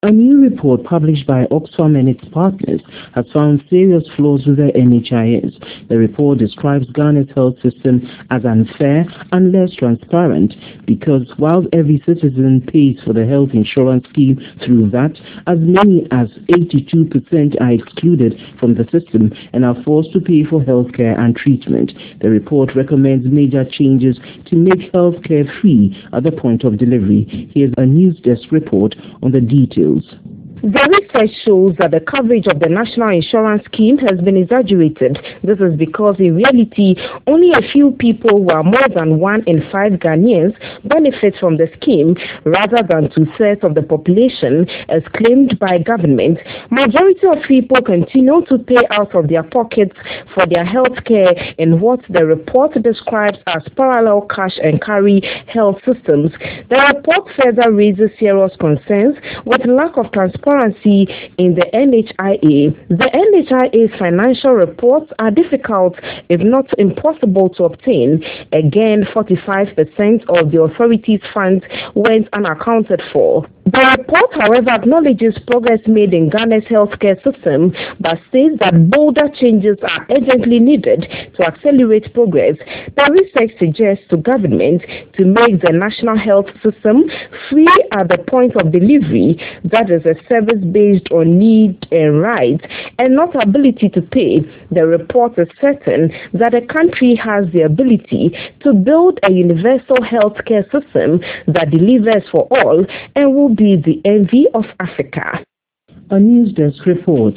A new report published by Oxfam and its partners has found serious flaws with the NHIS. The report describes Ghana's health system as unfair and less transparent because while every citizen pays for the health insurance scheme through VAT, as many as 82% are excluded from the system and are forced to pay for healthcare and treatment. The report recommends major changes to make healthcare free at the point of delivery. Here's a news desk report on the details. The research shows that the coverage of the National Insurance Scheme has been exaggerated. This is because in reality, only a few people, who are more than 1 in 5 Ghanaians, benefit from the scheme, rather than 2/3 of the population as claimed by government. Majority of people continue to pay out of their pockets for their health care in what the report describes as parallel cash and carry health systems. The report further raises serious concerns with lack of transparency in the NHIA. The NHIA's financial reports are difficult, if not impossible, to obtain. Again, 45% of the authority's funds went unaccounted for. The report, however, acknowledges progress made in Ghana's healthcare system, but says that bolder changes are urgently needed to accelerate progress. The research suggests to government to make the national health system free at the point of delivery, that is a service based on need and right, and not ability to pay. The report is certain that the country has the ability to build a universal healthcare system that delivers for all and will be the envy of Africa. A news desk report.